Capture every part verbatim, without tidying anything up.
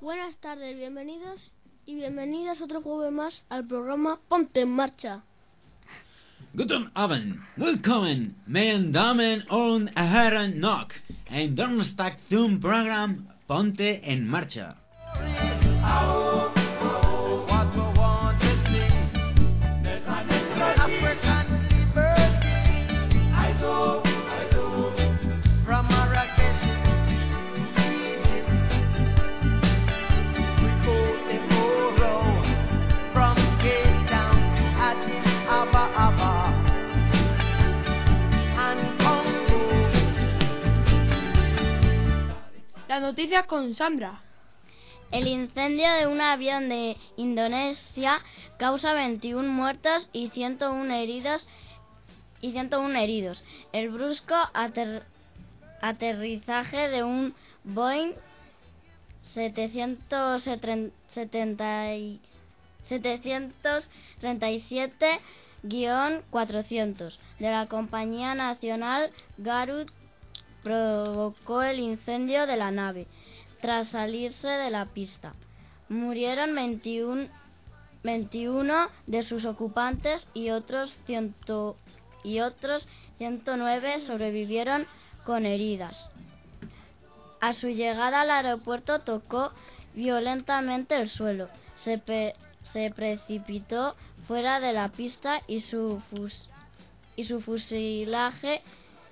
Buenas tardes, bienvenidos y bienvenidas otro jueves más al programa Ponte en Marcha. Guten Abend, willkommen, meine Damen und Herren noch, ein Donnerstag zum Programm Ponte en Marcha. Las noticias con Sandra. El incendio de un avión de Indonesia causa veintiún muertos y ciento uno heridos. Y ciento uno heridos. El brusco ater- aterrizaje de un Boeing setecientos treinta y siete guion cuatrocientos de la compañía nacional Garud provocó el incendio de la nave tras salirse de la pista. Murieron veintiuno, veintiuno de sus ocupantes y otros, cien, y otros ciento nueve sobrevivieron con heridas. A su llegada al aeropuerto tocó violentamente el suelo, se, pe- se precipitó fuera de la pista y su, fus- y su fuselaje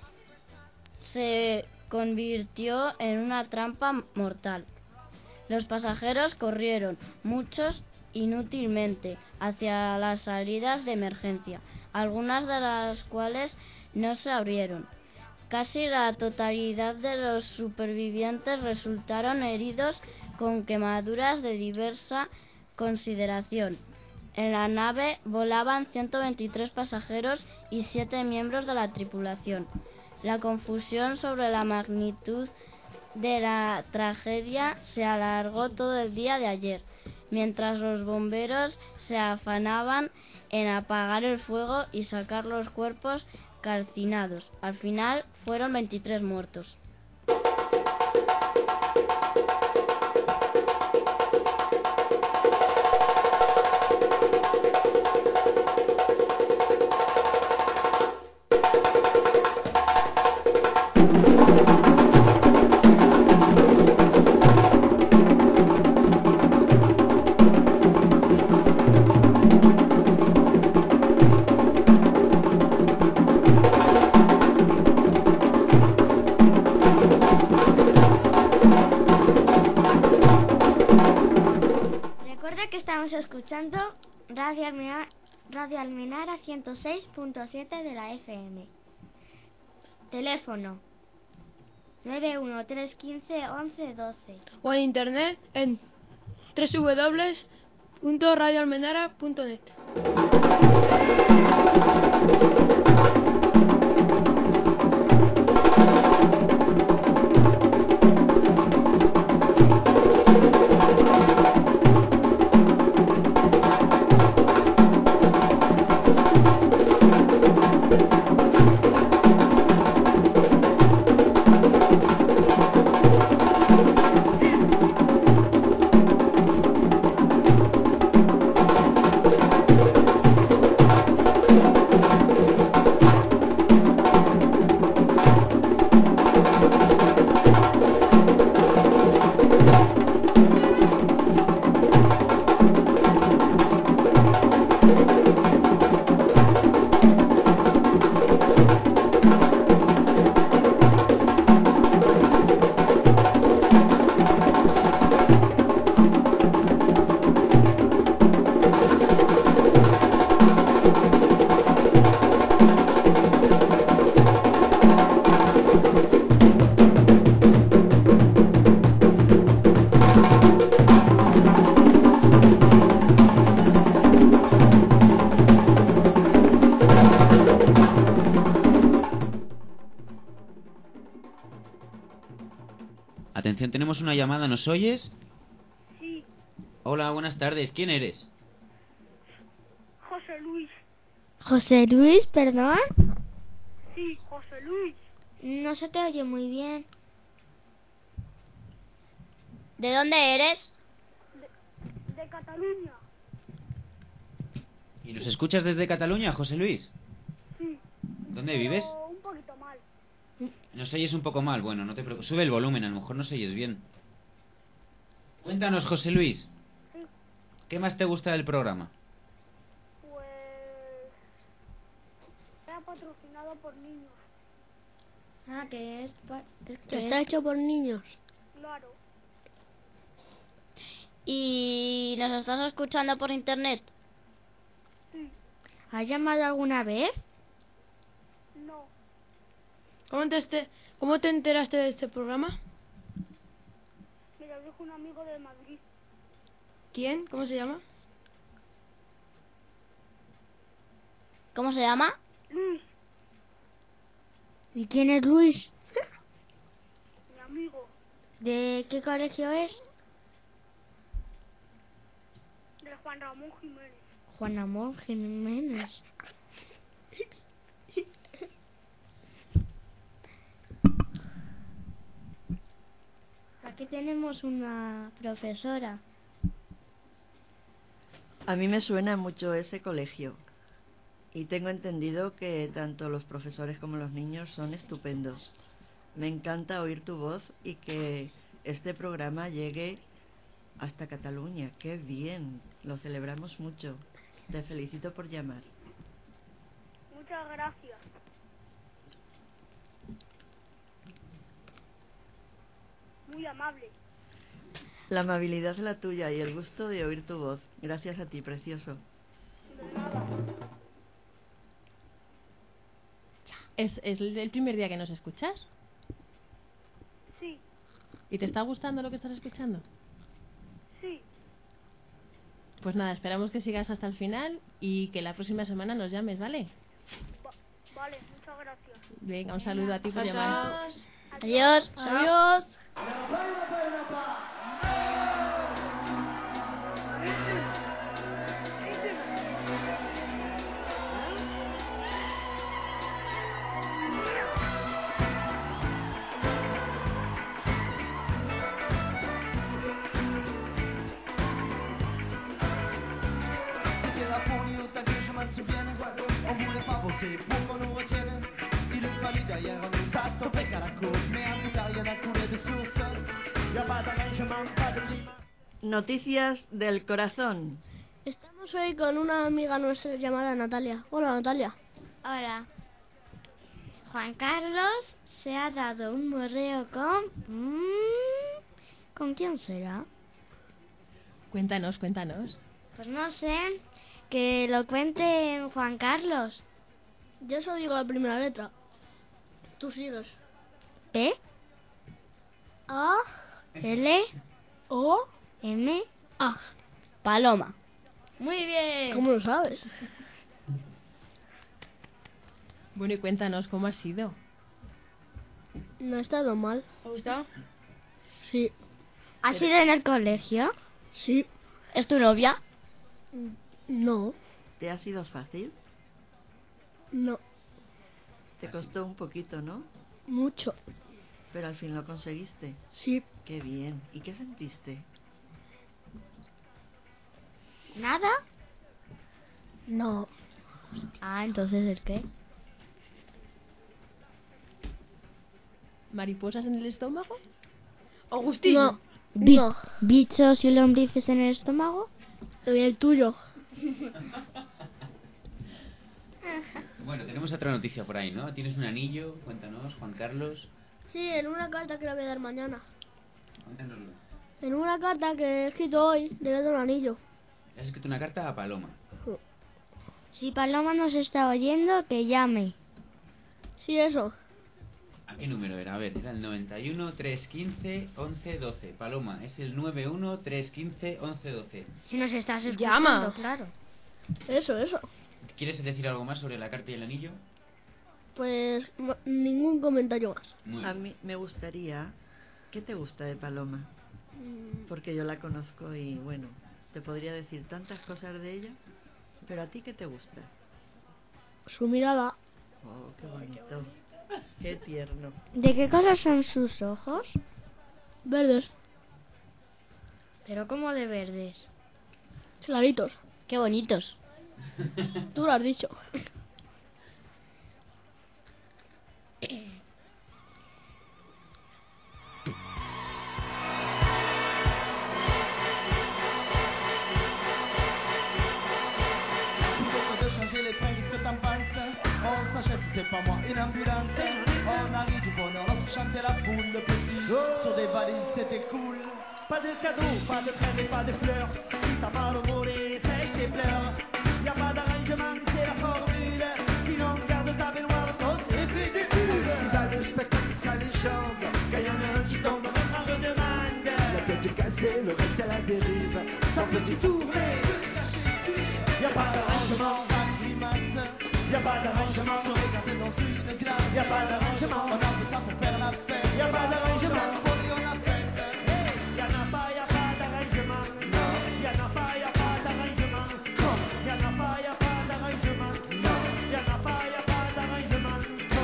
se convirtió en una trampa mortal. Los pasajeros corrieron, muchos inútilmente, hacia las salidas de emergencia, algunas de las cuales no se abrieron. Casi la totalidad de los supervivientes resultaron heridos con quemaduras de diversa consideración. En la nave volaban ciento veintitrés pasajeros y siete miembros de la tripulación. La confusión sobre la magnitud de la tragedia se alargó todo el día de ayer, mientras los bomberos se afanaban en apagar el fuego y sacar los cuerpos calcinados. Al final fueron veintitrés muertos. Recuerda que estamos escuchando Radio Almenara, Radio Almenara ciento seis punto siete de la F M. Teléfono nueve uno tres uno cinco once doce. O en internet en doble u doble u doble u punto radio almenara punto net. Atención, tenemos una llamada, ¿nos oyes? Sí. Hola, buenas tardes, ¿quién eres? José Luis. José Luis, perdón. Sí, José Luis. No se te oye muy bien. ¿De dónde eres? Desde Cataluña. ¿Y nos escuchas desde Cataluña, José Luis? Sí. ¿Dónde vives? Pero un poquito mal. Nos oyes un poco mal. Bueno, no te preocupes. Sube el volumen, a lo mejor nos oyes bien. Cuéntanos, José Luis. Sí. ¿Qué más te gusta del programa? Pues... Era patrocinado por niños. Ah, que es... pa- es Que que está es- hecho por niños. Claro. ¿Y nos estás escuchando por internet? Sí. ¿Has llamado alguna vez? No. ¿Cómo te, este- ¿Cómo te enteraste de este programa? Me lo dijo un amigo de Madrid. ¿Quién? ¿Cómo se llama? ¿Cómo se llama? Luis, ¿Y quién es Luis? mi amigo. ¿De qué colegio es? De Juan Ramón Jiménez. Juan Amor Jiménez. Aquí tenemos una profesora. A mí me suena mucho ese colegio y tengo entendido que tanto los profesores como los niños son estupendos. Me encanta oír tu voz y que este programa llegue hasta Cataluña. ¡Qué bien! Lo celebramos mucho. Te felicito por llamar. Muchas gracias. Muy amable. La amabilidad es la tuya y el gusto de oír tu voz. Gracias a ti, precioso. De nada. ¿Es, es el primer día que nos escuchas? Sí, ¿Y te está gustando lo que estás escuchando? sí. Pues nada, esperamos que sigas hasta el final y que la próxima semana nos llames, ¿vale? Va- vale, muchas gracias. Venga, un saludo a ti por llamar. Adiós. Adiós. C'était la fournie au taquet, je m'en souviens. On voulait pas bosser pour qu'on nous retienne. Il fallait derrière nous, ça stoppait qu'à la course. Mais en tout cas, rien n'a coulé de source. Y'a pas d'arrangement, pas de climat. Noticias del corazón. Estamos hoy con una amiga nuestra llamada Natalia. Hola, Natalia. Hola. Juan Carlos se ha dado un morreo con... Mm, ¿Con quién será? Cuéntanos, cuéntanos. Pues no sé. Que lo cuente Juan Carlos. Yo solo digo la primera letra. Tú sigues. P, A, L, O, M. A. Paloma. Muy bien. ¿Cómo lo sabes? Bueno, y cuéntanos cómo ha sido. No ha estado mal. ¿Te gustó? Sí, ¿Has sido en el colegio? sí, ¿Es tu novia? no, ¿Te ha sido fácil? no, Te costó un poquito, ¿no? mucho. Pero al fin lo conseguiste. Sí, ¡Qué bien! ¿Y qué sentiste? ¿Nada? no. Ah, entonces ¿el qué? ¿Mariposas en el estómago? Agustillo. No. Bi- No. ¿Bichos y lombrices en el estómago? En el tuyo. Bueno, tenemos otra noticia por ahí, ¿no? ¿Tienes un anillo? Cuéntanos, Juan Carlos. Sí, en una carta que le voy a dar mañana. Cuéntanoslo. En una carta que he escrito hoy, le voy a dar un anillo. Le has escrito una carta a Paloma. Si Paloma nos está oyendo, que llame. Sí, eso. ¿A qué número era? A ver, era el noventa y uno, trescientos quince, once doce. Paloma, es el noventa y uno, trescientos quince, once doce. Si nos estás Llama. escuchando, claro. Eso, eso. ¿Quieres decir algo más sobre la carta y el anillo? Pues m- ningún comentario más. Muy A bien. mí me gustaría... ¿Qué te gusta de Paloma? Porque yo la conozco y, bueno, te podría decir tantas cosas de ella, pero ¿a ti qué te gusta? Su mirada. Oh, qué bonito. Qué tierno. ¿De qué color son sus ojos? Verdes. Pero ¿cómo de verdes? Claritos. Qué bonitos. Tú lo has dicho. Plutôt que de changer les trains, qu'est-ce que t'en penses? On s'achète, si c'est pas moi, une ambulance. On a ri du bonheur lorsque chantait la poule. Le petit, sur des valises, c'était cool. Pas de cadeaux, pas de crème et pas de fleurs. Si t'as mal au mollet, sèche tes pleurs. Y a pas d'arrangement, c'est la formule. Sinon, garde ta baignoire, tosse et fais des bulles. Festival de spectacle, ça les chante. Quand y en a un qui tombe, l'autre en redemande. La tête cassée, le reste à la dérive. Sans petit tourné. Y a pas d'arrangement, Pas de grimace. y a pas d'arrangement, Se regarder dans une glace. y a pas d'arrangement, On a fait ça pour faire la fête. y a pas d'arrangement. Folie, on a fait. Hey, y en a pas, y a pas d'arrangement. Non, y en a pas, y a pas d'arrangement. Non, y en a pas, y a pas d'arrangement. Non, y en a pas, y a pas d'arrangement. Non.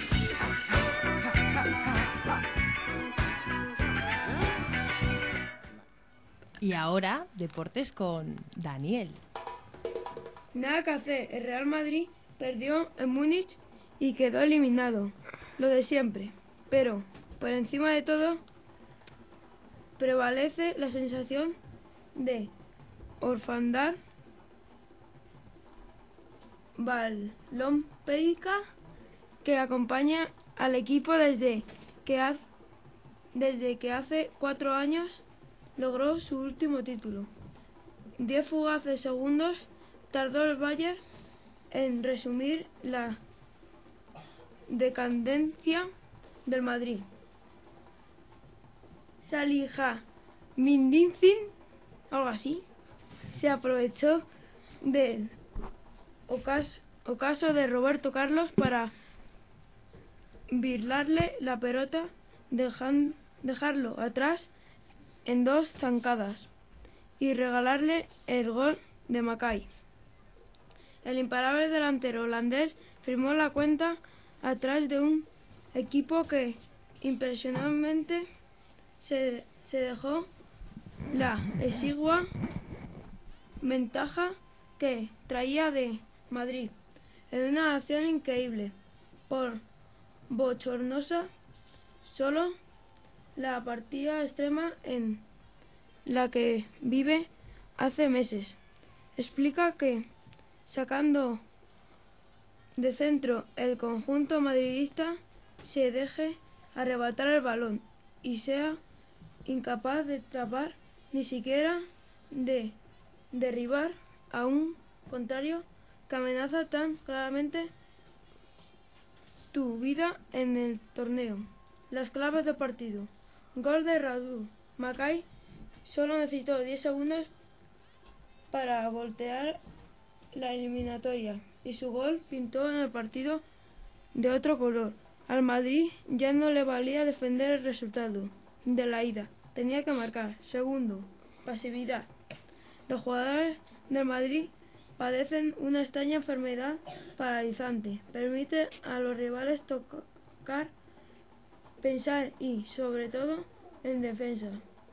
Y ahora, deportes con Daniel. Nada que hacer, el Real Madrid perdió en Múnich y quedó eliminado. Lo de siempre. Pero, por encima de todo, prevalece la sensación de orfandad balompédica que acompaña al equipo desde que, haz- desde que hace cuatro años logró su último título. Diez fugaces segundos tardó el Bayern en resumir la decadencia del Madrid. Salihamidzic, algo así, se aprovechó del ocas- ocaso de Roberto Carlos para birlarle la pelota, dejan- dejarlo atrás en dos zancadas y regalarle el gol de Macay. El imparable delantero holandés firmó la cuenta atrás de un equipo que impresionantemente se, se dejó la exigua ventaja que traía de Madrid en una acción increíble, por bochornosa, solo la partida extrema en la que vive hace meses. Explica que, sacando de centro el conjunto madridista, se deje arrebatar el balón y sea incapaz de tapar, ni siquiera de derribar a un contrario que amenaza tan claramente tu vida en el torneo. Las claves del partido. Gol de Radu. Macay solo necesitó diez segundos para voltear la eliminatoria y su gol pintó en el partido de otro color. Al Madrid ya no le valía defender el resultado de la ida, tenía que marcar. Segundo, pasividad. Los jugadores del Madrid padecen una extraña enfermedad paralizante. Permite a los rivales tocar, pensar y, sobre todo, en defensa.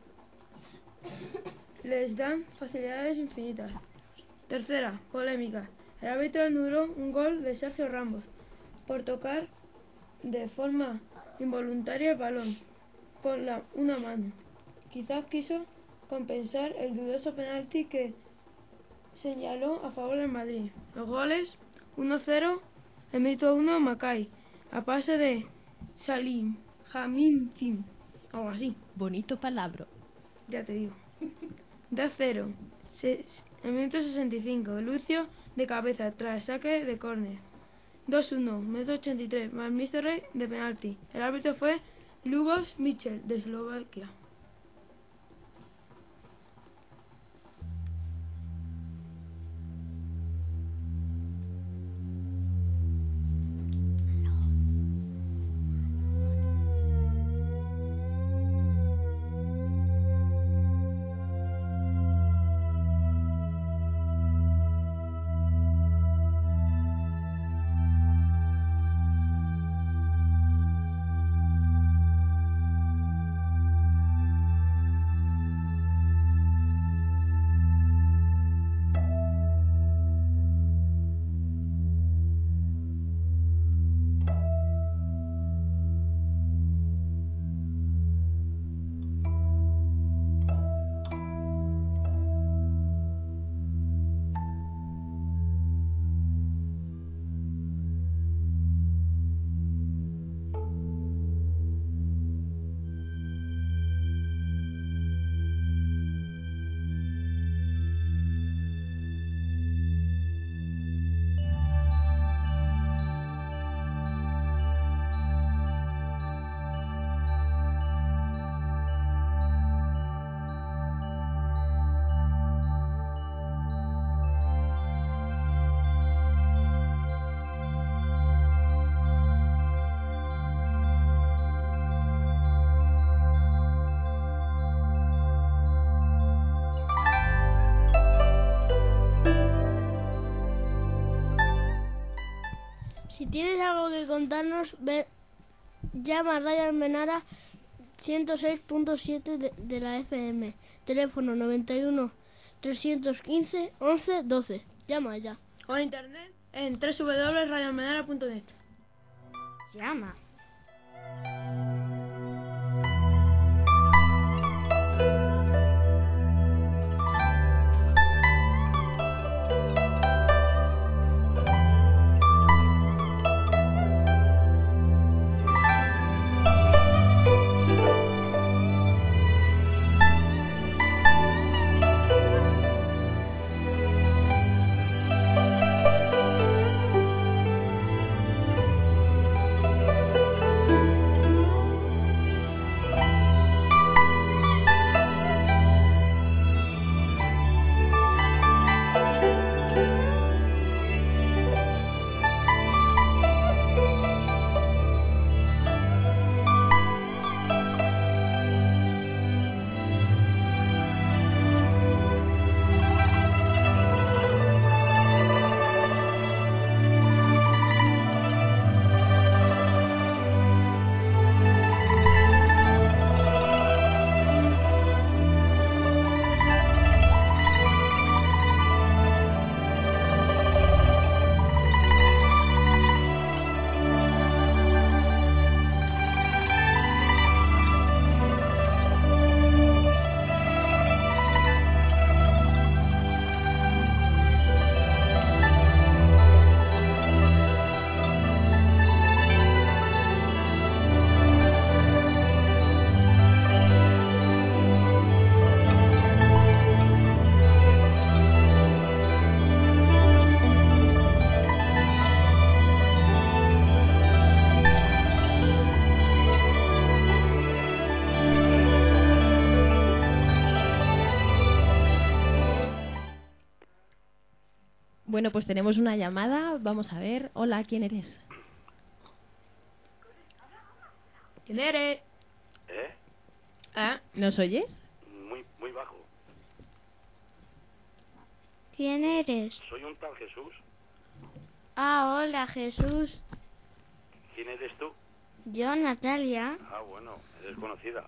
Les dan facilidades infinitas. Tercera, polémica. El árbitro anuló un gol de Sergio Ramos por tocar de forma involuntaria el balón con la, una mano. Quizás quiso compensar el dudoso penalti que señaló a favor del Madrid. Los goles: uno cero, Emito uno, Macay, a pase de Salihamidzic, algo así. Bonito palabra. Ya te digo. dos cero, Se, en el minuto sesenta y cinco, Lucio de cabeza tras saque de córner. dos uno, minuto ochenta y tres, Van Nistelrooy de penalti. El árbitro fue Lubos Michel de Eslovaquia. Si tienes algo que contarnos, ve, llama a Radio Almenara ciento seis punto siete de, de la F M. Teléfono noventa y uno, trescientos quince, once, doce. Llama ya. O internet en doble u doble u doble u punto radio almenara punto net. Llama. Bueno, pues tenemos una llamada. Vamos a ver. Hola, ¿quién eres? ¿Quién eres? ¿Eh? ¿Eh? ¿Nos oyes? Muy, muy bajo. ¿Quién eres? Soy un tal Jesús. Ah, hola, Jesús. ¿Quién eres tú? Yo, Natalia. Ah, bueno, eres conocida.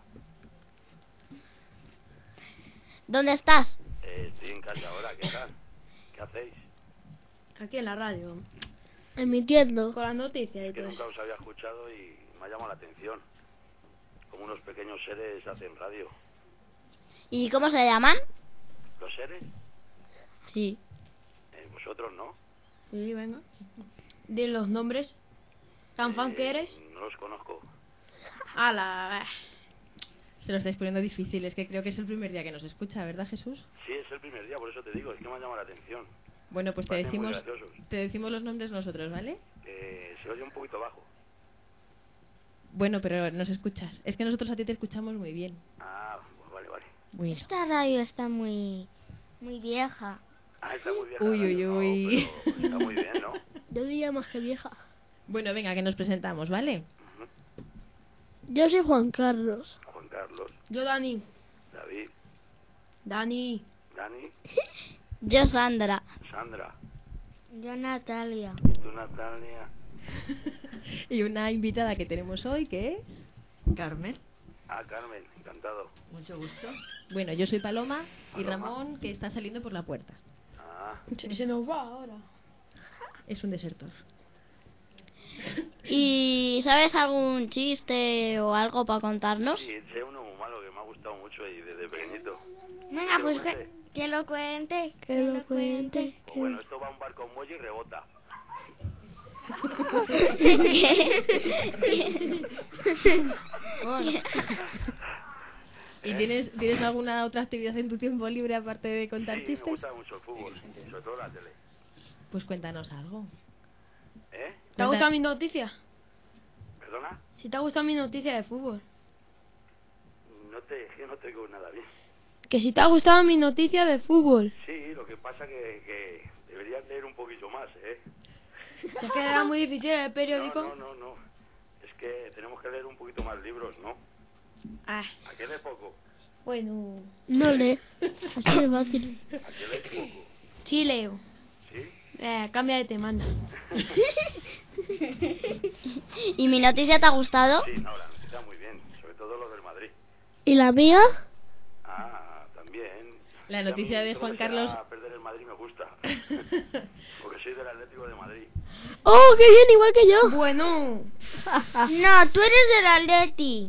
¿Dónde estás? Eh, estoy en casa ahora, ¿qué tal? ¿Qué hacéis? Aquí en la radio. Emitiendo. Con las noticias y Que todo nunca eso. os había escuchado y me ha llamado la atención. Como unos pequeños seres hacen radio. ¿Y cómo se llaman? ¿Los seres? Sí. Eh, vosotros, ¿no? Sí, venga. Di los nombres. ¿Tan fan Eh, que eres? No los conozco. ¡Hala! Se lo estáis poniendo difícil. Es que creo que es el primer día que nos escucha, ¿verdad, Jesús? Sí, es el primer día, por eso te digo, es que me ha llamado la atención. Bueno, pues te Parecen muy decimos, graciosos. te decimos los nombres nosotros, ¿vale? Eh, se oye un poquito bajo. Bueno, pero nos escuchas. Es que nosotros a ti te escuchamos muy bien. Ah, pues vale, vale. Muy bien. Esta radio está muy, muy vieja. Ah, está muy vieja. Uy, la uy, radio. uy. No, pero está muy bien, ¿no? Yo diría más que vieja. Bueno, venga, que nos presentamos, ¿vale? Yo soy Juan Carlos. Juan Carlos, Yo, Dani. David, Dani. Dani, Yo, Sandra. Sandra, Yo, Natalia. tú, Natalia. Y una invitada que tenemos hoy, que es... Carmen, Ah, Carmen, encantado. mucho gusto. Bueno, yo soy Paloma y Paloma. Ramón, que está saliendo por la puerta. Ah, Se, se nos va ahora. Es un desertor. ¿Y sabes algún chiste o algo para contarnos? sí, sé uno muy malo que me ha gustado mucho y desde pequeñito. Venga, ¿Que pues lo que, cuente? que lo cuente. Que lo cuente. Pues bueno, esto va a un barco con muelle y rebota. ¿Y tienes, tienes alguna otra actividad en tu tiempo libre aparte de contar Sí, me chistes? gusta mucho el fútbol, sobre todo la tele. Pues cuéntanos algo. ¿Eh? ¿Te ha gustado mi noticia? ¿Perdona? Si te ha gustado mi noticia de fútbol. No te, que no te digo nada bien. Que si te ha gustado mi noticia de fútbol. Sí, lo que pasa que, que deberías leer un poquito más, ¿eh? Si es que era muy difícil el periódico. No, no, no, no. Es que tenemos que leer un poquito más libros, ¿no? Ah, ¿A qué lees poco? bueno. No lee. Así de fácil. ¿A qué lees poco? Sí, leo. ¿Sí? Eh, cambia de tema, anda. ¿Y mi noticia te ha gustado? Sí, no, la noticia muy bien, sobre todo lo del Madrid. ¿Y la mía? Ah, también. La Y a noticia mí de todo Juan que sea Carlos... perder el Madrid me gusta. Porque soy del Atlético de Madrid. ¡Oh, qué bien! Igual que yo. Bueno. No, tú eres del Atleti.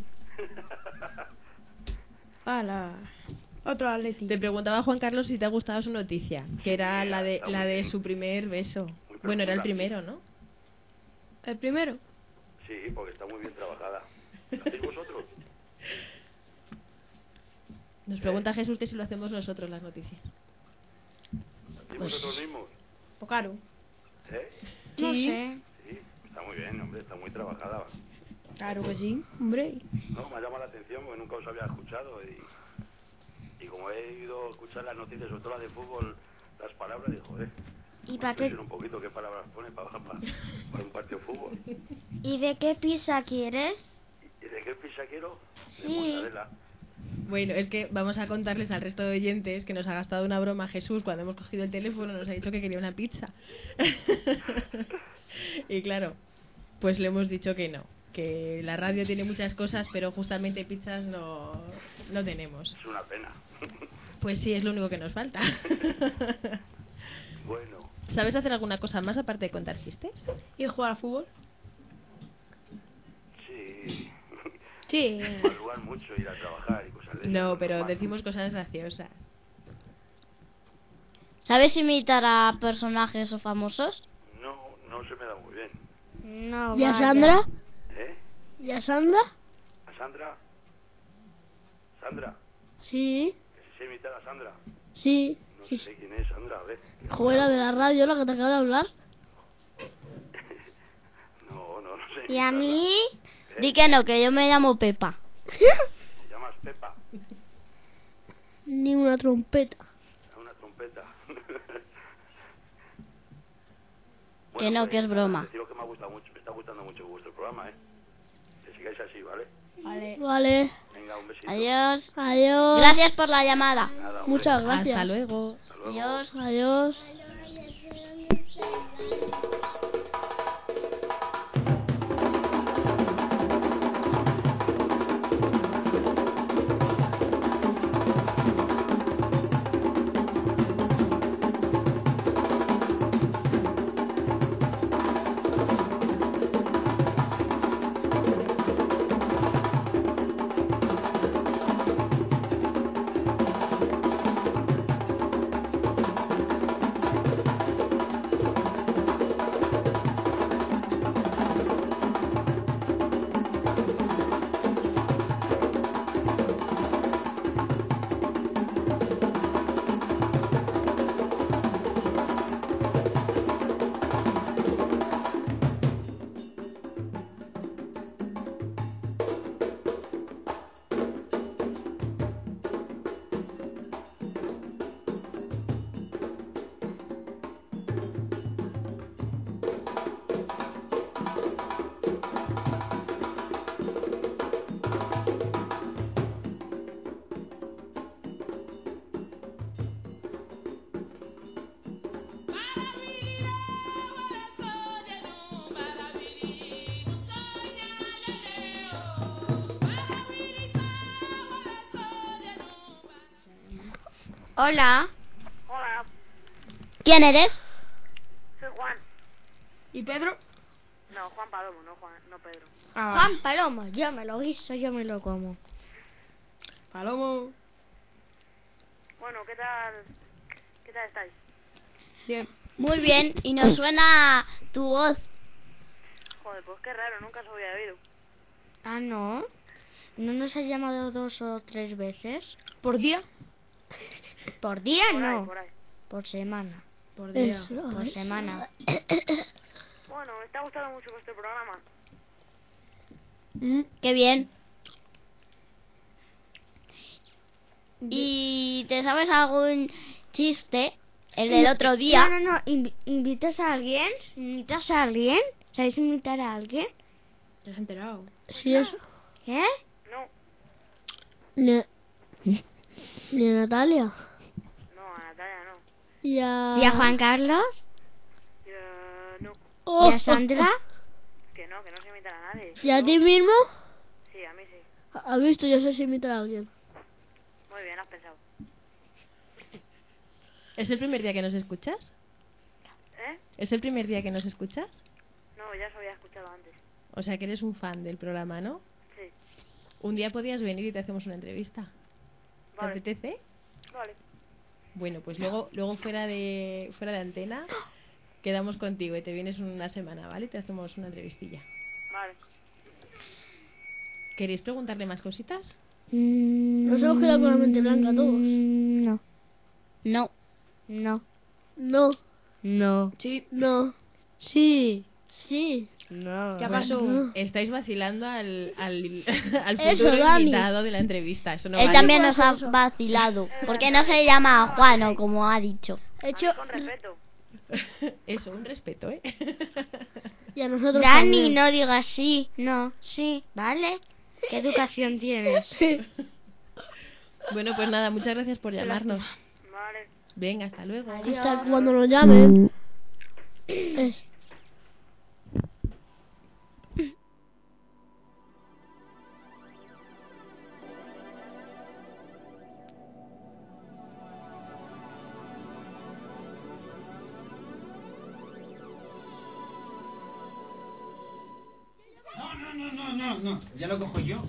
Hala. Otro Atleti. Te preguntaba Juan Carlos si te ha gustado su noticia, que era la de la de su primer beso. Bueno, era el primero, ¿no? ¿El primero? Sí, porque está muy bien trabajada. ¿Lo hacéis vosotros? Nos pregunta Jesús que si lo hacemos nosotros las noticias. ¿Y vosotros mismos? Pues claro. ¿Eh? No Sí. sé. Sí, está muy bien, hombre, está muy trabajada. Claro que sí, hombre. No, me ha llamado la atención porque nunca os había escuchado y, y como he ido a escuchar las noticias, sobre todo las de fútbol, las palabras, digo, joder, ¿Y voy a para qué? estudiar un poquito qué palabras pone para, para, para un partido de fútbol. ¿Y de qué pizza quieres? ¿Y de qué pizza quiero? Sí. De mortadela. Bueno, es que vamos a contarles al resto de oyentes que nos ha gastado una broma Jesús cuando hemos cogido el teléfono, nos ha dicho que quería una pizza. Y claro, pues le hemos dicho que no, que la radio tiene muchas cosas, pero justamente pizzas no, no tenemos. Es una pena. Pues sí, es lo único que nos falta. Bueno. ¿Sabes hacer alguna cosa más aparte de contar chistes? ¿Y jugar al fútbol? Sí. Sí. Madrugar mucho, ir a trabajar y cosas de esas. No, pero normal. decimos cosas graciosas. ¿Sabes imitar a personajes o famosos? No, no se me da muy bien. No, ¿Y a vaya. Sandra? ¿Eh? ¿Y a Sandra? ¿A Sandra? ¿Sandra? Sí, ¿Que si sé imitar a Sandra? sí. No sé quién es Sandra, a ver. Joder, de la radio, la que te acaba de hablar. No, no, no sé. ¿Y a mí? ¿Eh? Di que no, que yo me llamo Pepa. ¿Te llamas Pepa? Ni una trompeta. Una trompeta. Que no, que es broma. Deciros que me ha gustado mucho, me está gustando mucho vuestro programa, ¿eh? Que sigáis así, ¿vale? Vale. Vale. Venga, un besito. Adiós. Adiós. Gracias por la llamada. Nada, hombre. Muchas gracias. Hasta luego. Hasta luego. Adiós. Adiós. Hola. Hola, ¿Quién eres? soy Juan. ¿Y Pedro? No, Juan Palomo, no Juan, no Pedro. Ah, Juan Palomo, yo me lo guiso, yo me lo como. Palomo. Bueno, ¿qué tal? ¿Qué tal estáis? Bien. Muy bien, y nos suena tu voz. Joder, pues qué raro, nunca os había oído. Ah, ¿no? ¿No nos has llamado dos o tres veces? ¿Por día? Por día Por ahí, no. por ahí. Por semana. Por día. Eso Por es. semana. Bueno, me está gustando mucho vuestro programa. Mm, qué bien. ¿Y te sabes algún chiste? El del otro día. No, no, no. Invi- ¿Invitas a alguien? ¿Invitas a alguien? ¿Sabéis invitar a alguien? ¿Te has enterado? Sí, eso. ¿Eh? No, Ni, ni a Natalia. no, a Natalia no. Y a... ¿Y a Juan Carlos? Ya, no. Oh, ¿Y a Sandra? no, que no se imitar a nadie. ¿Y a ti mismo? Sí, a mí sí. ¿Has visto? Yo sé si imitar a alguien. Muy bien, has pensado. ¿Es el primer día que nos escuchas? ¿Eh? ¿Es el primer día que nos escuchas? No, ya se había escuchado antes. O sea que eres un fan del programa, ¿no? Sí. Un día podías venir y te hacemos una entrevista. ¿Te Vale. apetece? Vale. Bueno, pues luego, luego fuera de fuera de antena quedamos contigo y te vienes una semana, ¿vale? Y te hacemos una entrevistilla. Vale. ¿Queréis preguntarle más cositas? Nos hemos quedado con la mente blanca todos. No. No. No. No. No. Sí. No. Sí. Sí. No. ¿Qué Bueno, pasó? estáis vacilando al, al, al Eso, futuro Dani. invitado de la entrevista. Eso no Él vale. también nos ha eso. vacilado. Porque no se llama Juan o como ha dicho. He A hecho... mí con respeto. Eso, un respeto, ¿eh? Y a nosotros Dani, también. no digas sí. No, sí. ¿Vale? ¿Qué educación tienes? Bueno, pues nada, muchas gracias por llamarnos. Vale. Venga, hasta luego. Adiós. Hasta cuando nos llamen. Es- No, no, no, no, no, no. Ya lo cojo yo.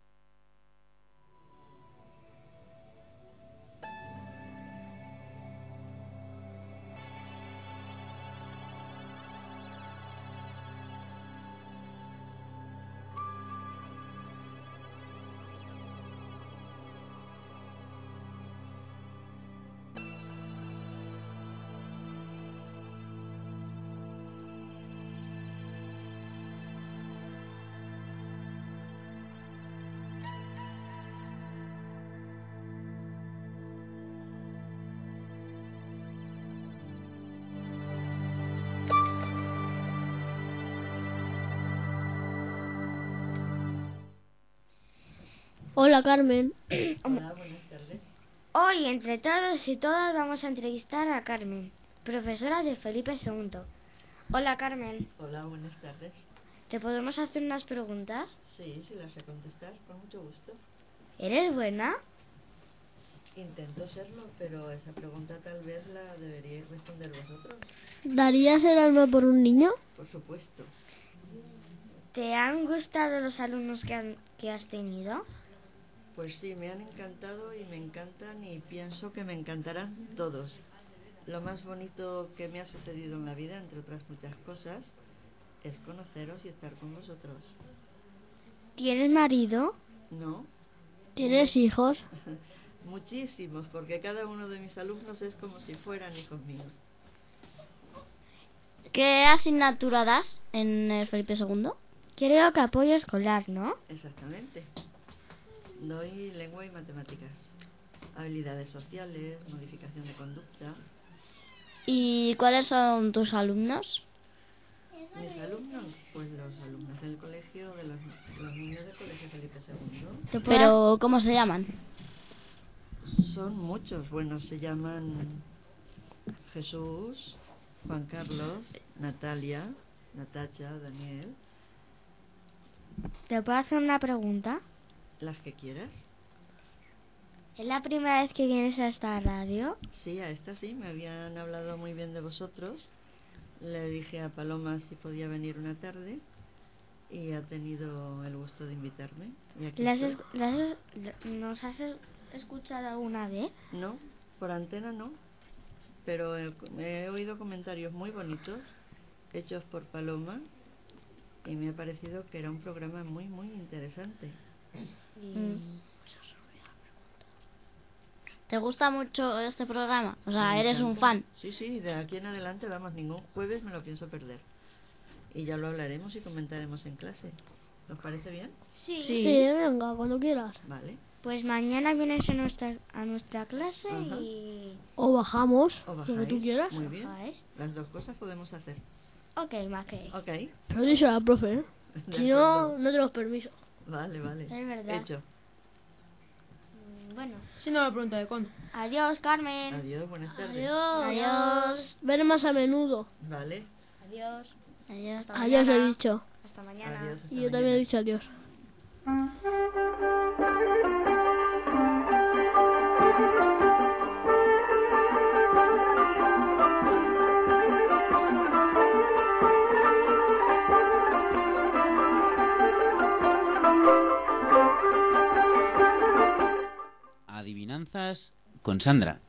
Hola, Carmen. Hola, buenas tardes. Hoy, entre todos y todas, vamos a entrevistar a Carmen, profesora de Felipe segundo. Hola, Carmen. Hola, buenas tardes. ¿Te podemos hacer unas preguntas? Sí, si las sé contestar, con mucho gusto. ¿Eres buena? Intento serlo, pero esa pregunta tal vez la deberíais responder vosotros. ¿Darías el alma por un niño? Por supuesto. ¿Te han gustado los alumnos que, han- que has tenido? Pues sí, me han encantado y me encantan y pienso que me encantarán todos. Lo más bonito que me ha sucedido en la vida, entre otras muchas cosas, es conoceros y estar con vosotros. ¿Tienes marido? ¿No? ¿Tienes hijos? Muchísimos, porque cada uno de mis alumnos es como si fueran hijos míos. ¿Qué asignatura das en el Felipe segundo? Creo que apoyo escolar, ¿no? Exactamente. Doy lengua y matemáticas, habilidades sociales, modificación de conducta. ¿Y cuáles son tus alumnos? Mis alumnos, pues los alumnos del colegio, de los, los niños del colegio Felipe segundo. ¿Te puedo Pero, ¿cómo se llaman? Son muchos, bueno, se llaman Jesús, Juan Carlos, Natalia, Natacha, Daniel, ¿Te puedo hacer una pregunta? las que quieras. ¿Es la primera vez que vienes a esta radio? Sí, a esta sí, me habían hablado muy bien de vosotros. Le dije a Paloma si podía venir una tarde y ha tenido el gusto de invitarme. Y aquí ¿Las estoy. es- las es- ¿Nos has es- escuchado alguna vez? No, por antena no, pero he, he oído comentarios muy bonitos hechos por Paloma y me ha parecido que era un programa muy, muy interesante. Mm. ¿Te gusta mucho este programa? O sea, Me eres un encanta. fan. Sí, sí, de aquí en adelante, vamos, ningún jueves me lo pienso perder. Y ya lo hablaremos y comentaremos en clase. ¿Os parece bien? Sí. Sí, venga, cuando quieras. Vale. Pues mañana vienes a nuestra, a nuestra clase Ajá. y... O bajamos, O lo que bajáis. tú quieras. Muy bien. ¿Bajáis? Las dos cosas podemos hacer. Ok, Mackey. Ok. Pero díselo al profe, ¿eh? De Si no, acuerdo. no tenemos permiso. Vale, vale. Es verdad. Hecho. Mm, Bueno, Si no me pregunta de cuándo. adiós, Carmen. Adiós, buenas tardes. Adiós. Adiós. Ven más a menudo. Vale. Adiós. Adiós. Hasta Adiós, he mañana. dicho. Hasta mañana. Adiós, hasta Y yo también he dicho adiós. Adivinanzas con Sandra.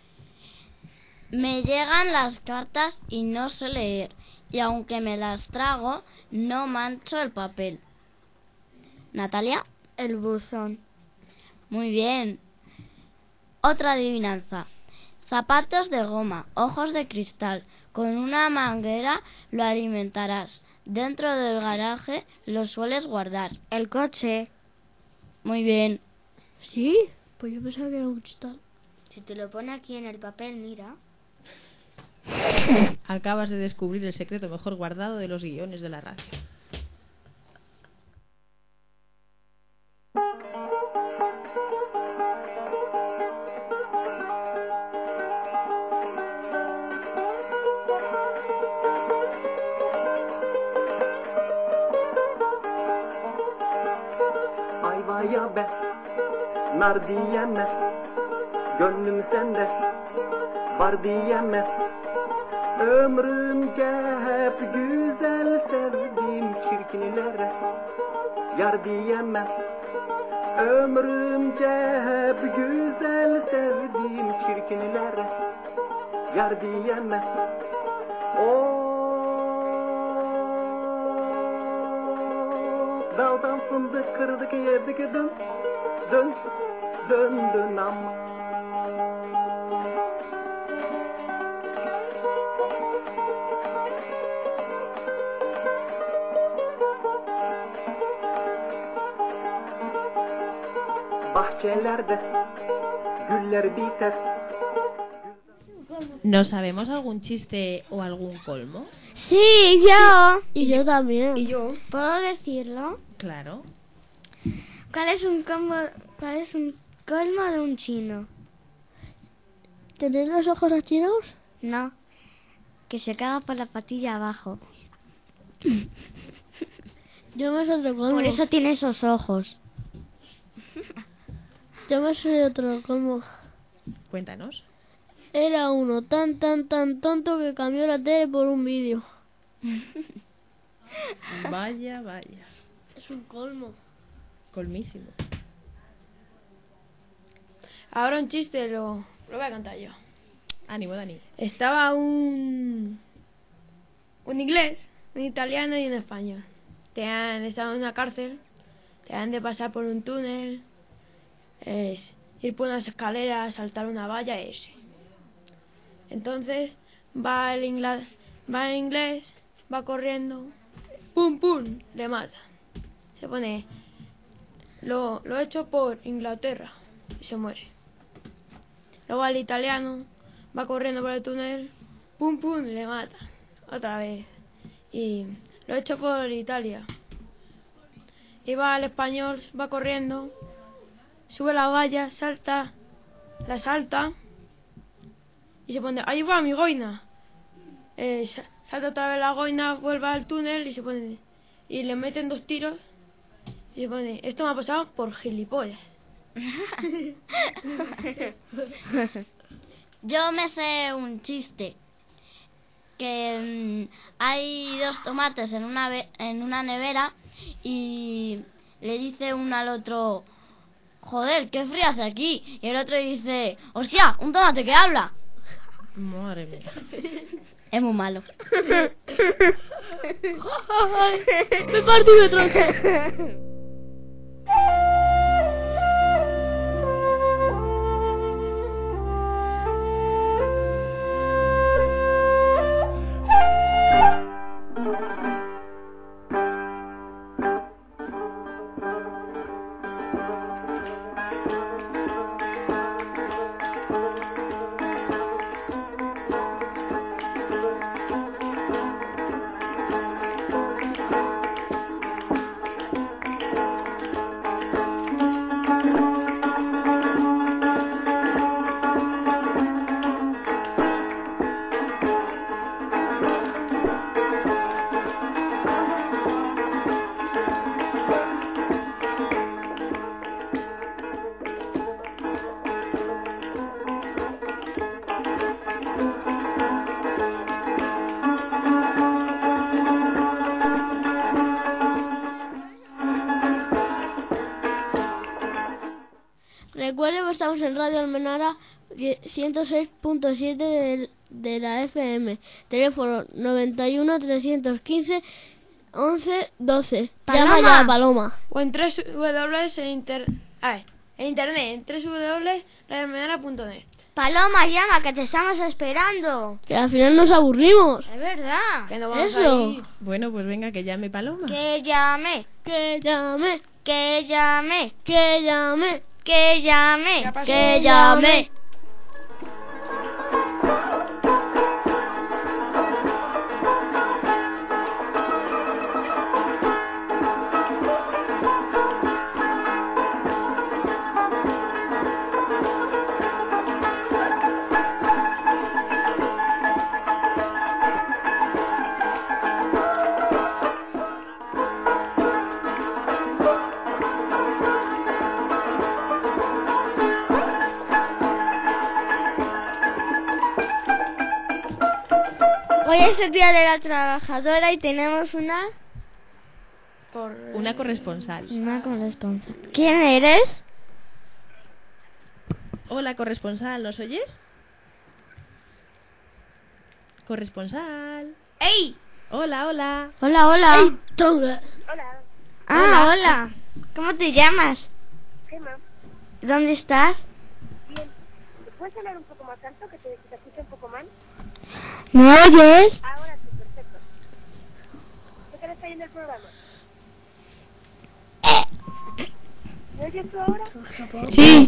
Me llegan las cartas y no sé leer, y aunque me las trago, no mancho el papel. Natalia. El buzón. Muy bien. Otra adivinanza. Zapatos de goma, ojos de cristal, con una manguera lo alimentarás. Dentro del garaje lo sueles guardar. El coche. Muy bien. ¿Sí? Pues yo pensaba que era un cristal. Si te lo pone aquí en el papel, mira. Acabas de descubrir el secreto mejor guardado de los guiones de la radio. Ay vaya be, nar diyeme, gönlüm sende var diyeme. Ömrümce hep güzel sevdim çirkinlere yar diyeme. Ömrümce hep güzel sevdim çirkinlere yar diyeme. Oh, daldan fındık kırdık yedik dön, dön, dön, dön ama. Bahçelerde güller biter. ¿No sabemos algún chiste o algún colmo? Sí, yo. Y yo también. Y yo. ¿Puedo decirlo? Claro. ¿Cuál es un colmo, cuál es un colmo de un chino? ¿Tener los ojos achinados? No, que se caga por la patilla abajo. Yo me sé otro colmo. Por eso tiene esos ojos. Yo me sé otro colmo. Cuéntanos. Era uno tan, tan, tan tonto que cambió la tele por un vídeo. Vaya, vaya. Es un colmo. Colmísimo. Ahora un chiste lo, lo voy a contar yo. Ánimo, Dani. Estaba un, un inglés, un italiano y un español. Tenían, estaban en una cárcel, tenían de pasar por un túnel, es, ir por unas escaleras, saltar una valla y ese. Entonces va el, ingla, va el inglés, va corriendo, pum pum, le mata. Se pone, lo, lo he hecho por Inglaterra y se muere. Luego el italiano va corriendo por el túnel, pum pum, le mata otra vez. Y lo he hecho por Italia. Y va el español, va corriendo, sube la valla, salta, la salta y se pone, ahí va mi goina. Eh, salta otra vez la goina, vuelve al túnel y se pone, y le meten dos tiros y se pone, esto me ha pasado por gilipollas. Yo me sé un chiste. Que mmm, hay dos tomates en una, en una nevera y le dice uno al otro, joder, qué frío hace aquí. Y el otro dice, hostia, un tomate que habla. Madre mía. Es muy malo. Me parto y me tronco. recuerden que estamos en Radio Almenara ciento seis punto siete de, de la F M. Teléfono noventa y uno, trescientos quince, once, doce. Paloma. Llama ya, Paloma. O en tres w en, inter... Ay, en internet, en w w w punto radio almenara punto net. Paloma, llama, que te estamos esperando. Que al final nos aburrimos. Es verdad. Que no vamos Eso. a ir. Bueno, pues venga, que llame Paloma. Que llame, Que llame, que llame, que llame, que llame. ¿Qué pasó? que llame. Hoy es el Día de la Trabajadora y tenemos una... Corre- Una corresponsal. Una corresponsal. ¿Quién eres? Hola, corresponsal, ¿nos oyes? Corresponsal. ¡Ey! Hola, hola. Hola, hola. ¡Ey, Tonga! Hola, Ah, hola. ¿Cómo te llamas? Gemma. ¿Dónde estás? Bien. ¿Me puedes hablar un poco más alto, que te, que te escuche un poco mal? ¿Me oyes? Ahora sí, perfecto. ¿Qué tal está yendo el programa? ¿Me oyes tú ahora? Sí.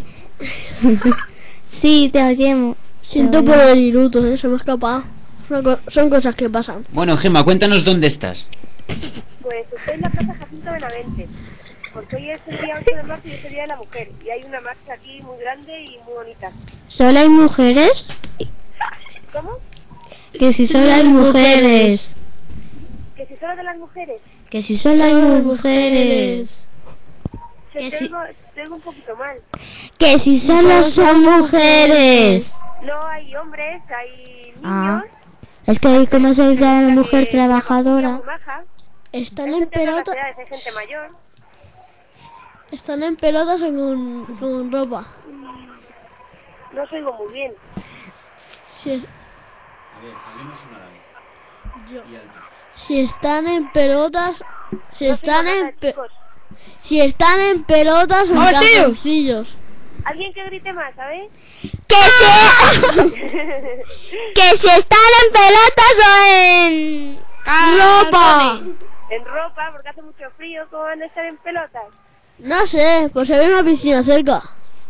Sí, te oímos. Siento por el minuto, ¿eh? Se me ha escapado. Son, co- son cosas que pasan. Bueno, Gemma, cuéntanos dónde estás. Pues estoy en la Plaza Jacinto Benavente, porque hoy es el día ocho de marzo y es el Día de la Mujer, y hay una marcha aquí muy grande y muy bonita. ¿Solo hay mujeres? ¿Cómo? Que si solo hay mujeres. ¿Que si solo de las mujeres? Que si solo hay mujeres. Se Que te, si- oigo, te oigo un poquito mal. Que si solo son mujeres. No, hay hombres, hay niños. Ah. Es que hoy como es el Día de la Mujer Trabajadora. Muy maja. Están Hay en gente de todas las pelotas, edades, hay gente mayor. están en pelotas o con, con ropa. No os oigo muy bien. Si, es- A ver, hablemos en árabe. yo- Y alto. si están en pelotas, si No os oigo están nada, en pe- chicos. si están en pelotas o en ¡Vamos, tío! calzoncillos. Alguien que grite más, ¿sabes? Que si, que si están en pelotas o en ropa. En ropa, porque hace mucho frío, ¿cómo van a estar en pelotas? No sé, pues se ve una piscina cerca.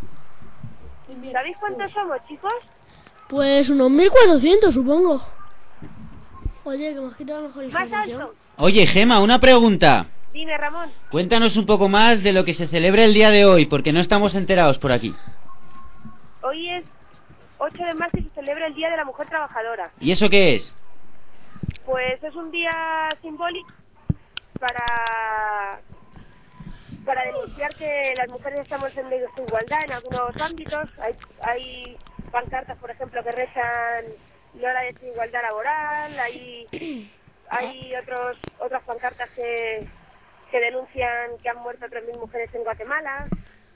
¿Sabéis cuántos somos, chicos? Pues unos mil cuatrocientos, supongo. Oye, que me has quitado la mejor Más información. alto. Oye, Gemma, una pregunta. Dime, Ramón. Cuéntanos un poco más de lo que se celebra el día de hoy, porque no estamos enterados por aquí. Hoy es ocho de marzo y se celebra el Día de la Mujer Trabajadora. ¿Y eso qué es? Pues es un día simbólico para, para denunciar que las mujeres estamos en desigualdad en algunos ámbitos. Hay, hay pancartas, por ejemplo, que rezan no a la desigualdad laboral. Hay, hay otros otras pancartas que, que denuncian que han muerto tres mil mujeres en Guatemala.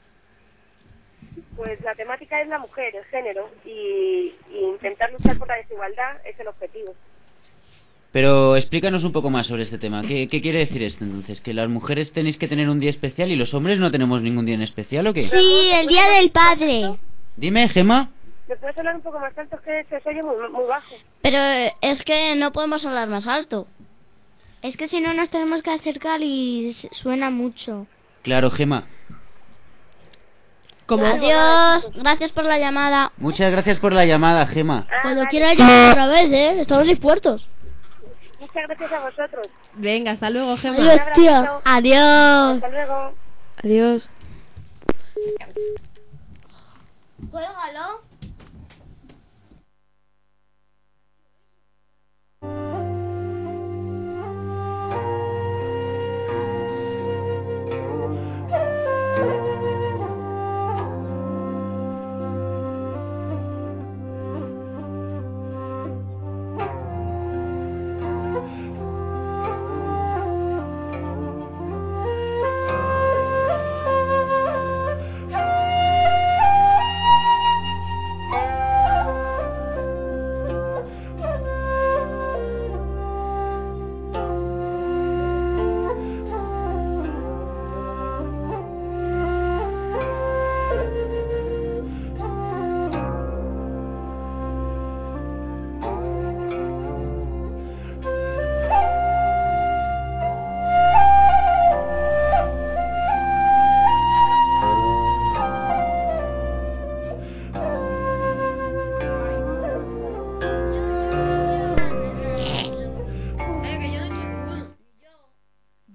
Pues la temática es la mujer, el género, y, y intentar luchar por la desigualdad es el objetivo. Pero explícanos un poco más sobre este tema. ¿Qué, qué quiere decir esto entonces? ¿Que las mujeres tenéis que tener un día especial y los hombres no tenemos ningún día en especial o qué? Sí, el Día del Padre. Dime, Gemma. ¿Me puedes hablar un poco más alto? Es que se oye muy, muy bajo. Pero eh, es que no podemos hablar más alto. Es que si no nos tenemos que acercar y s- suena mucho. Claro, Gemma. ¿Cómo? Adiós, gracias por la llamada. Muchas gracias por la llamada, Gemma. Ah, Cuando vale. quiera llamar otra vez, ¿eh? Estamos dispuestos. Muchas gracias a vosotros. Venga, hasta luego, Gemma. Adiós, Un tía. abrazo. Adiós. Hasta luego. Adiós. Cuélgalo.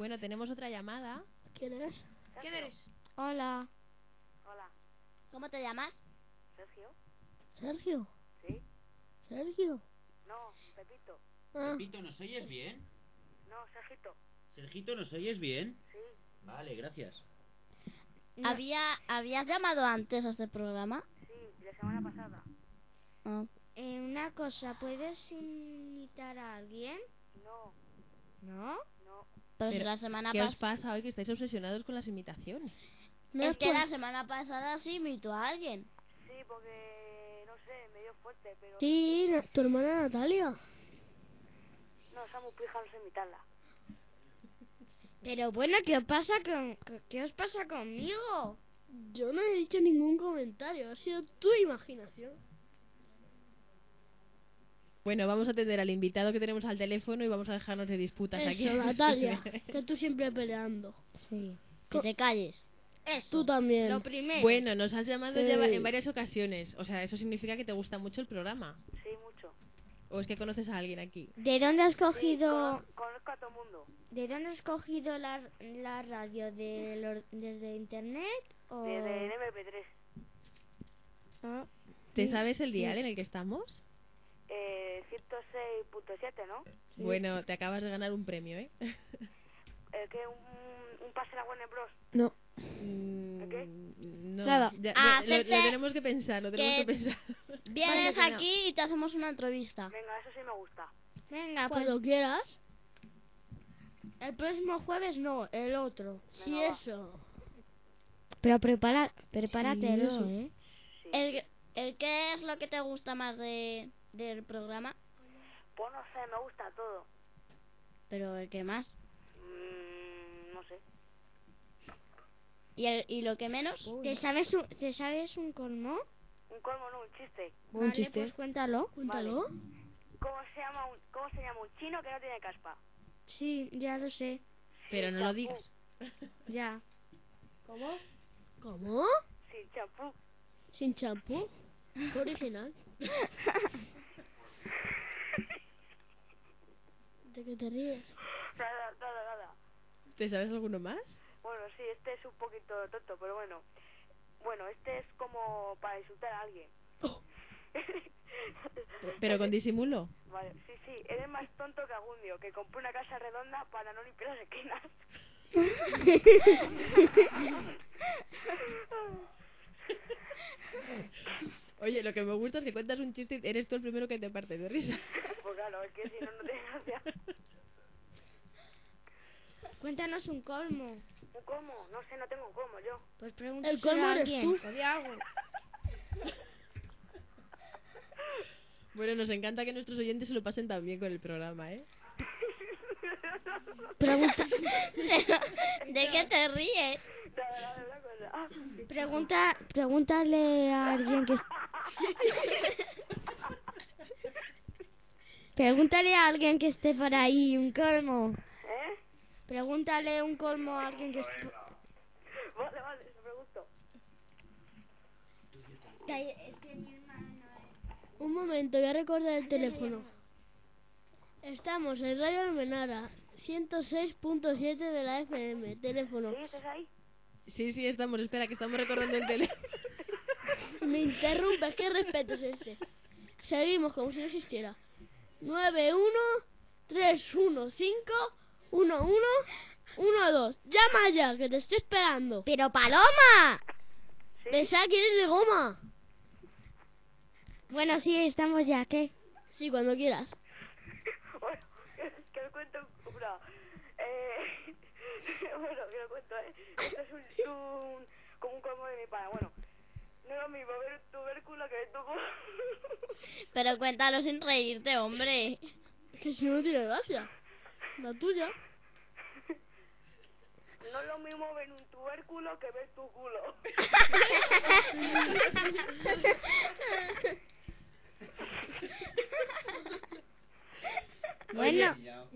Bueno, tenemos otra llamada. ¿Quién es? ¿Quién eres? Hola. Hola, ¿Cómo te llamas? Sergio. ¿Sergio? ¿Sí? ¿Sergio? No, Pepito. Ah, Pepito, ¿nos oyes bien? No, Sergito. Sergito, ¿nos oyes bien? Sí. Vale, gracias. No. ¿Había, ¿Habías llamado antes a este programa? Sí, la semana pasada. Ah. Eh, una cosa, ¿puedes imitar a alguien? No, ¿No? no. Pero si Pero, la semana ¿Qué os pasada... pasa hoy que estáis obsesionados con las imitaciones? no Es es que por- la semana pasada sí imitó a alguien. Sí, porque, no sé, me dio fuerte, pero... Sí, la- tu hermana Natalia. No, esa muy pija, no sé imitarla. Pero bueno, ¿qué os pasa con qué- qué os pasa conmigo? Yo no he dicho ningún comentario, ha sido tu imaginación. Bueno, vamos a atender al invitado que tenemos al teléfono y vamos a dejarnos de disputas aquí. Eso, Natalia, que tú siempre peleando. Sí. Que te calles. Eso. Tú también. Lo primero. Bueno, nos has llamado ya va- Sí. en varias ocasiones. O sea, eso significa que te gusta mucho el programa. Sí, mucho. ¿O es que conoces a alguien aquí? ¿De dónde has Sí, cogido cono- conozco a todo el mundo. ¿De dónde has cogido la, la radio? ¿De lo- ¿Desde internet? O... Desde el eme pe tres. Ah, ¿Te sabes el dial en el que estamos? Eh, ciento seis punto siete, ¿no? Bueno, te acabas de ganar un premio, ¿eh? Eh, que un, un pase a la Warner Bros. No. Mm, ¿Qué? No, Nada. ya- Ah, lo, lo Cete, tenemos que pensar, lo tenemos que- que pensar. Vienes Pasa que no. aquí y te hacemos una entrevista. Venga, eso sí me gusta. Venga, pues Cuando quieras. el próximo jueves no, el otro. Sí, Venga, va. eso. Pero prepara, prepáratelo, eso. ¿eh? Sí. ¿El, el qué es lo que te gusta más de, del programa? Pues no sé, me gusta todo. Pero el que más. Mm, no sé. ¿Y, el, y lo que menos? ¿Te sabes un, ¿te sabes un colmo? Un colmo, no, un chiste. Un Vale, chiste. pues cuéntalo. Cuéntalo. ¿Cómo se llama un, cómo se llama un chino que no tiene caspa? Sí, ya lo sé. Pero no lo champú. digas. Ya. ¿Cómo? ¿Cómo? Sin champú. Sin champú. Qué original. ¿De qué te ríes? Nada, nada, nada. ¿Te sabes alguno más? Bueno, sí, este es un poquito tonto, pero bueno. Bueno, este es como para insultar a alguien. Pero con disimulo. Vale, sí, sí, eres más tonto que Agundio, que compró una casa redonda para no limpiar las esquinas. Oye, lo que me gusta es que cuentas un chiste y eres tú el primero que te parte de risa. Pues claro, es que si no, no tiene gracia. Cuéntanos un colmo. ¿Un colmo? No sé, no tengo un colmo yo. Pues pregúntaselo El colmo a eres alguien. tú. O de algo. Bueno, nos encanta que nuestros oyentes se lo pasen tan bien con el programa, ¿eh? Pregunta, ¿De qué te ríes? Nada, nada, una cosa. Ah, pregunta, pregúntale a alguien que es- Pregúntale a alguien que esté por ahí un colmo. ¿eh? Pregúntale un colmo a alguien que esté por... Vale, vale, lo pregunto. Es que mi hermano... Un momento, voy a recordar el teléfono. Estamos en Radio Almenara, ciento seis punto siete de la efe eme. Teléfono. ¿Sí? ¿Estás ahí? Sí, sí, estamos. Espera, que estamos recordando el teléfono. Me interrumpes, ¿qué respeto es este? Seguimos como si no existiera. nueve uno tres uno cinco uno uno uno dos. Llama ya, que te estoy esperando. ¡Pero Paloma! Pensaba que eres de goma. Bueno, sí, estamos ya, ¿qué? Sí, cuando quieras. Bueno, que, que lo cuento una. Eh, bueno, que lo cuento, ¿eh? Esto es un, un, como un colmo de mi pana. Bueno, no es lo mismo ver un tubérculo que ver tu culo. Pero cuéntalo sin reírte, hombre. Que si no tiene gracia. La tuya. No es lo mismo ver un tubérculo que ver tu culo. Bueno,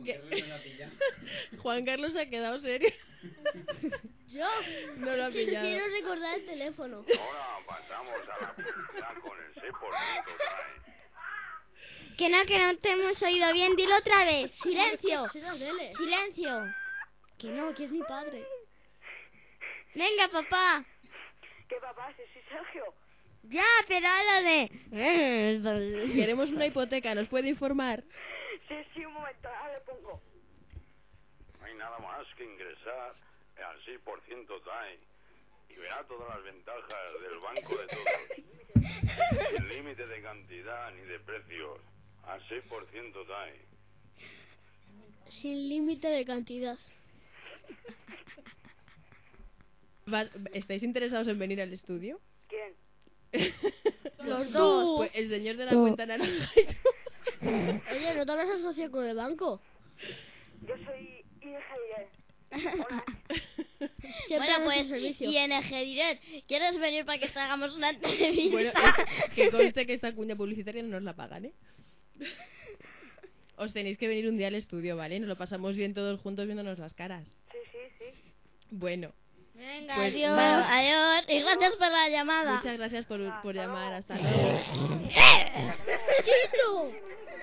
Juan Carlos se ha quedado serio. Yo No lo ha pillado. quiero recordar el teléfono. Ahora pasamos a la publicidad con el C por ciento Time. que no, que no te hemos oído bien. Dilo otra vez. Silencio. Soy la tele. Silencio. Que no, que es mi padre. Venga, papá. ¿Qué papá? Si soy Sergio. Ya, pero habla de... Queremos una hipoteca, ¿nos puede informar? Sí, sí, un momento, ahora le pongo. No hay nada más que ingresar al seis por ciento T A E y verá todas las ventajas del banco de todos. Sin límite de cantidad ni de precios. Al seis por ciento T A E. Sin límite de cantidad. Vas- ¿Estáis interesados en venir al estudio? ¿Quién? Los dos. Pues el señor de la cuenta naranja y tú. Oye, ¿no te habrás asociado con el banco? Yo soy I N G. Hola. Siempre Bueno, a nuestro pues, servicio. y en Ejediret, ¿quieres venir para que te hagamos una entrevista? Bueno, es- que conste que esta cuña publicitaria no nos la pagan, ¿eh? Os tenéis que venir un día al estudio, ¿vale? Nos lo pasamos bien todos juntos viéndonos las caras. Sí, sí, sí. Bueno, Venga, Pues, adiós. Bueno, adiós y gracias por la llamada. muchas gracias por, por llamar. Hasta luego. ¡Quito!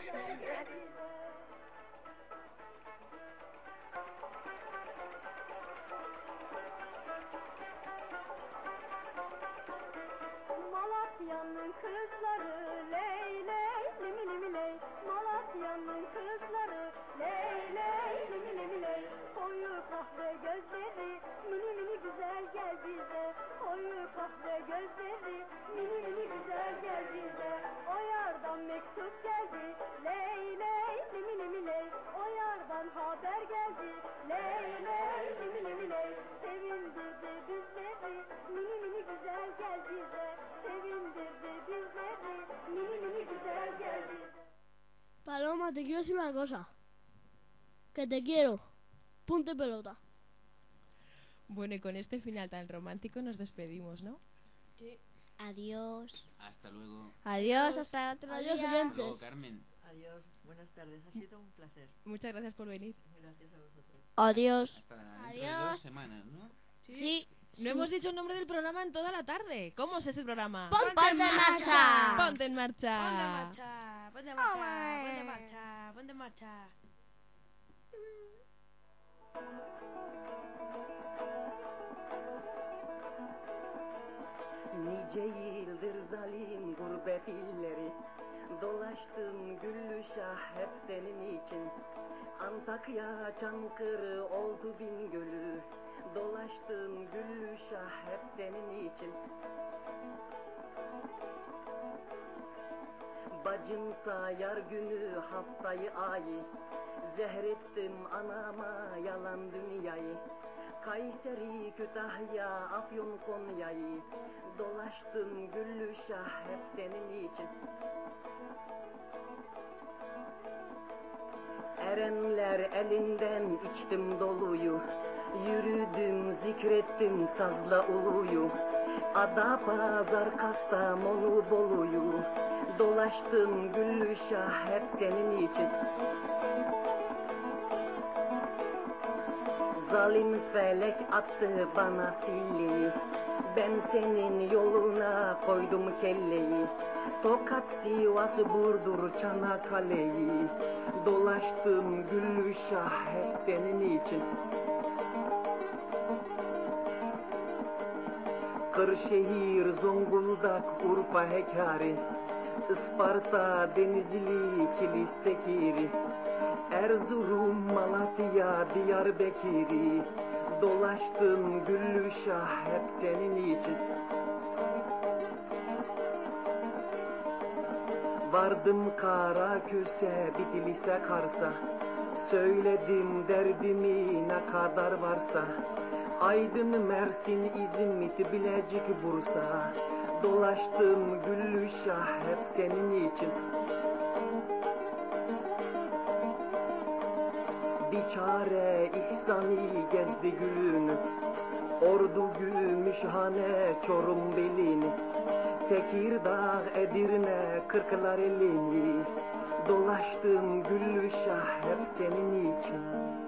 Malatya'nın kızları ley ley limi limi ley. Malatya'nın kızları ley ley limi limi ley. Koyu kahve gözleri mini mini güzel gel bize. Koyu kahve gözleri mini mini güzel gel bize. O yardan mektup geldi ley ley limi limi ley. O yardan haber geldi ley ley limi limi ley. Sevindirdi bizleri mini mini güzel gel bize. Sevindirdi bizleri mini mini güzel gel bize. Paloma, te quiero decir una cosa. Que te quiero. Punto y pelota. Bueno, y con este final tan romántico nos despedimos, ¿no? Adiós. Hasta luego. Adiós, hasta otro Adiós, día. Hasta luego, oyentes. Carmen. Adiós, buenas tardes, ha sido un placer. Muchas gracias por venir. Gracias a vosotros. Adiós. Hasta dentro de Adiós. dos semanas, ¿no? Sí. No hemos dicho el nombre del programa en toda la tarde. ¿Cómo es ese programa? Ponte en marcha. ¡Ponte en marcha! Ponte en marcha, ponte en marcha, ponte en marcha, ponte en marcha. Nice yıldır zalim gurbet illeri dolaştım güllü şah hep senin için. Antakya, Çankırı, oldu Bingöl'ü dolaştım güllü şah hep senin için. Bacım sayar günü haftayı ayı zehrettim anama yalan dünyayı. Kayseri, Kütahya, Afyon, Konya'yı dolaştım güllü şah hep senin için. Erenler elinden içtim doluyu, yürüdüm zikrettim sazla uluyu. Adapazarı, Kastamonu, Bolu'yu dolaştım güllü şah hep senin için. Zalim felek attı bana silleyi, ben senin yoluna koydum kelleyi. Tokat, Sivas, Burdur, Çanakkale'yi dolaştım güllü şah hep senin için. Kırşehir, Zonguldak, Urfa, Hakkari, Isparta, Denizli, Kilis, Tekiri, Erzurum, Malatya, Diyarbakır'ı dolaştım güllü şah hep senin için. Vardım Karaküs'e, Bitlis'e, Kars'a, söyledim derdimi ne kadar varsa. Aydın, Mersin, İzmit, Bilecik, Bursa dolaştım güllü şah hep senin için. Biçare, İhsani gezdi gülünü, Ordu, Gümüşhane, Çorum, Belini, Tekirdağ, Edirne, Kırklareli'ni dolaştım güllü şah hep senin için.